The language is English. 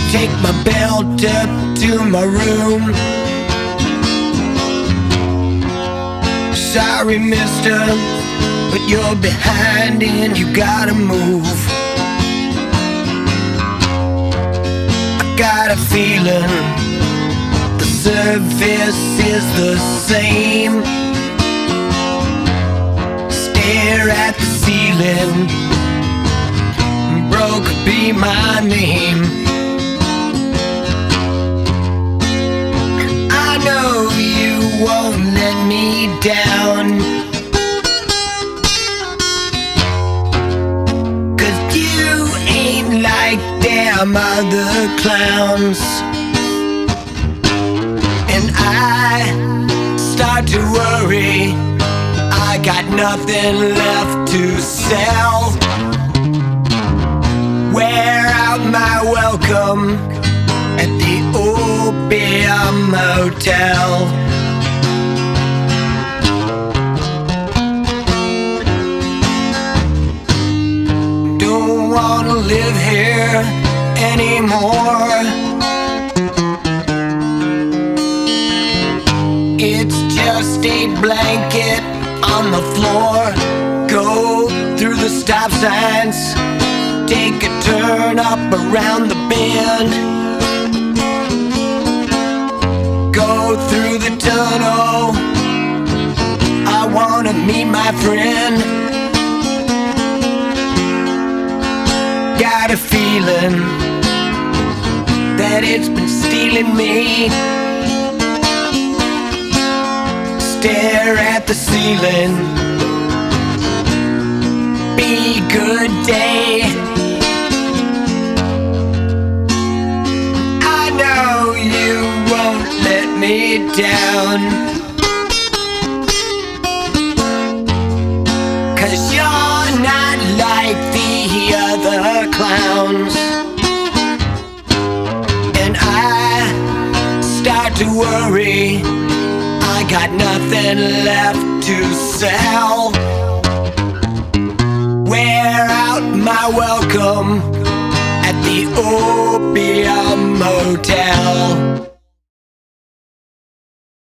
take my belt up to my room. Sorry, mister, but you're behind and you gotta move. I got a feeling the surface is the same. Stare at the ceiling, broke be my name. I know you won't let me down, 'cause you ain't like them other clowns. And I start to worry, I got nothing left to sell. Wear out my welcome at the Opium Motel. Don't wanna live here anymore. It's just a blanket on the floor. Go through the stop signs, take a turn up around the bend. Go through the tunnel, I wanna meet my friend. Got a feeling that it's been stealing me. Stare at the ceiling, be good day. I know you won't let me down, 'cause you're not like the other clowns. And I start to worry, I got nothing left to sell. Wear out my welcome at the Opium Motel.